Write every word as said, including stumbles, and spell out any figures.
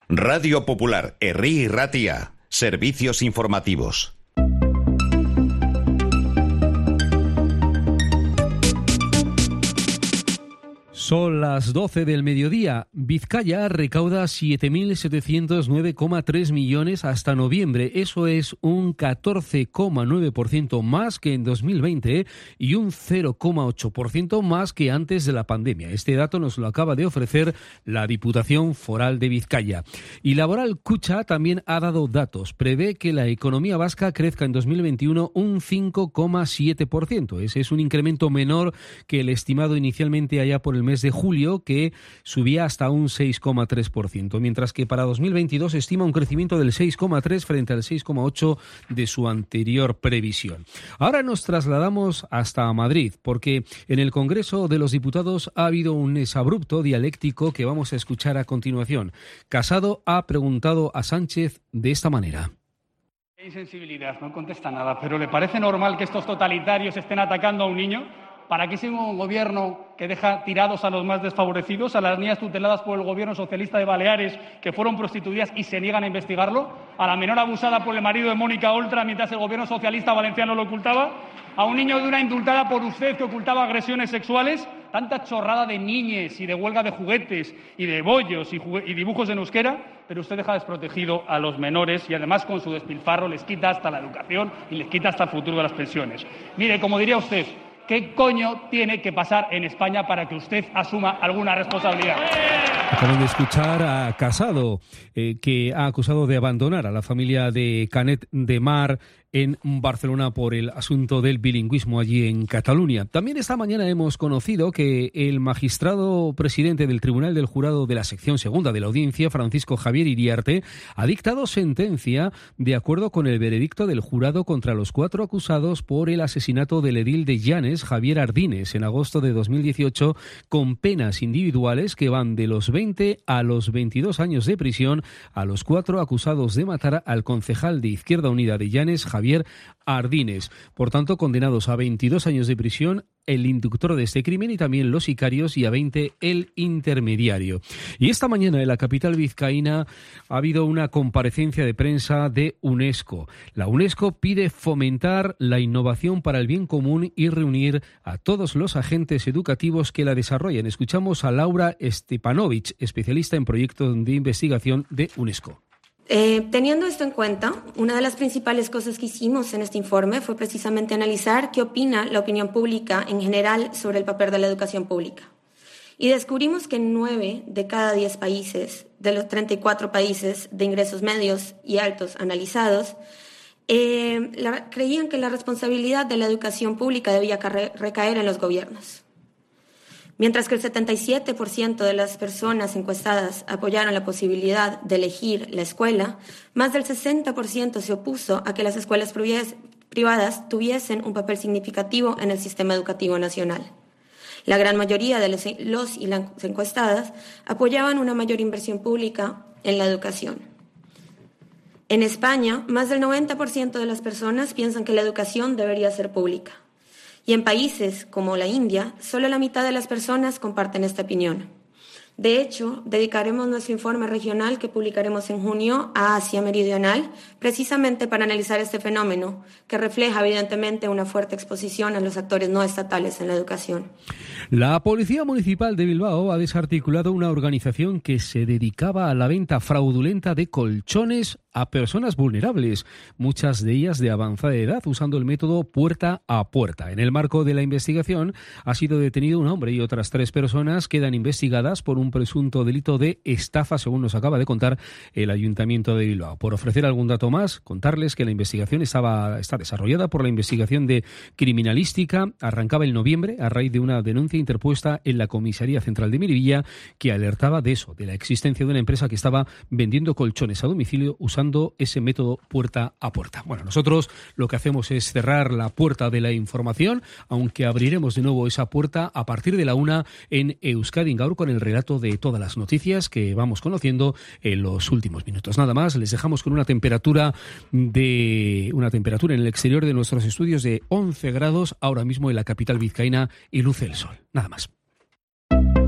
Radio Popular, Herri y Ratia. Servicios informativos. Son las doce del mediodía. Vizcaya recauda siete mil setecientos nueve coma tres millones hasta noviembre. Eso es un catorce coma nueve por ciento más que en dos mil veinte y un cero coma ocho por ciento más que antes de la pandemia. Este dato nos lo acaba de ofrecer la Diputación Foral de Vizcaya. Y Laboral Kutxa también ha dado datos. Prevé que la economía vasca crezca en dos mil veintiuno un cinco coma siete por ciento. Ese es un incremento menor que el estimado inicialmente allá por el mes de julio, que subía hasta un seis coma tres por ciento, mientras que para dos mil veintidós estima un crecimiento del seis coma tres frente al seis coma ocho de su anterior previsión. Ahora nos trasladamos hasta Madrid, porque en el Congreso de los Diputados ha habido un exabrupto dialéctico que vamos a escuchar a continuación. Casado ha preguntado a Sánchez de esta manera. Qué insensibilidad, no contesta nada, pero ¿le parece normal que estos totalitarios estén atacando a un niño? ¿Para qué sigue un gobierno que deja tirados a los más desfavorecidos, a las niñas tuteladas por el gobierno socialista de Baleares que fueron prostituidas y se niegan a investigarlo? ¿A la menor abusada por el marido de Mónica Oltra mientras el gobierno socialista valenciano lo ocultaba? ¿A un niño de una indultada por usted que ocultaba agresiones sexuales? Tanta chorrada de niñes y de huelga de juguetes y de bollos y, jugue- y dibujos en euskera, pero usted deja desprotegido a los menores y además con su despilfarro les quita hasta la educación y les quita hasta el futuro de las pensiones. Mire, como diría usted, ¿qué coño tiene que pasar en España para que usted asuma alguna responsabilidad? Acaban de escuchar a Casado, eh, que ha acusado de abandonar a la familia de Canet de Mar en Barcelona por el asunto del bilingüismo allí en Cataluña. También esta mañana hemos conocido que el magistrado presidente del Tribunal del Jurado de la sección segunda de la audiencia, Francisco Javier Iriarte, ha dictado sentencia de acuerdo con el veredicto del jurado contra los cuatro acusados por el asesinato del edil de Llanes, Javier Ardines, en agosto de dos mil dieciocho, con penas individuales que van de los veinte a los veintidós años de prisión a los cuatro acusados de matar al concejal de Izquierda Unida de Llanes, Javier Ardines. Por tanto, condenados a veintidós años de prisión el inductor de este crimen y también los sicarios, y a veinte el intermediario. Y esta mañana en la capital vizcaína ha habido una comparecencia de prensa de UNESCO. La UNESCO pide fomentar la innovación para el bien común y reunir a todos los agentes educativos que la desarrollan. Escuchamos a Laura Stepanovic, especialista en proyectos de investigación de UNESCO. Eh, teniendo esto en cuenta, una de las principales cosas que hicimos en este informe fue precisamente analizar qué opina la opinión pública en general sobre el papel de la educación pública. Y descubrimos que nueve de cada diez países, de los treinta y cuatro países de ingresos medios y altos analizados, eh, la, creían que la responsabilidad de la educación pública debía recaer en los gobiernos. Mientras que el setenta y siete por ciento de las personas encuestadas apoyaron la posibilidad de elegir la escuela, más del sesenta por ciento se opuso a que las escuelas privadas tuviesen un papel significativo en el sistema educativo nacional. La gran mayoría de los y las encuestadas apoyaban una mayor inversión pública en la educación. En España, más del noventa por ciento de las personas piensan que la educación debería ser pública. Y en países como la India, solo la mitad de las personas comparten esta opinión. De hecho, dedicaremos nuestro informe regional que publicaremos en junio a Asia Meridional, precisamente para analizar este fenómeno, que refleja evidentemente una fuerte exposición a los actores no estatales en la educación. La Policía Municipal de Bilbao ha desarticulado una organización que se dedicaba a la venta fraudulenta de colchones a personas vulnerables, muchas de ellas de avanzada edad, usando el método puerta a puerta. En el marco de la investigación ha sido detenido un hombre y otras tres personas quedan investigadas por un presunto delito de estafa, según nos acaba de contar el Ayuntamiento de Bilbao. Por ofrecer algún dato más, contarles que la investigación estaba, está desarrollada por la investigación de criminalística, arrancaba en noviembre a raíz de una denuncia interpuesta en la Comisaría Central de Miribilla que alertaba de eso, de la existencia de una empresa que estaba vendiendo colchones a domicilio usando ese método puerta a puerta. Bueno, nosotros lo que hacemos es cerrar la puerta de la información, aunque abriremos de nuevo esa puerta a partir de la una en Euskadi Gaur con el relato de todas las noticias que vamos conociendo en los últimos minutos. Nada más, les dejamos con una temperatura de una temperatura en el exterior de nuestros estudios de once grados ahora mismo en la capital vizcaína y luce el sol. Nada más.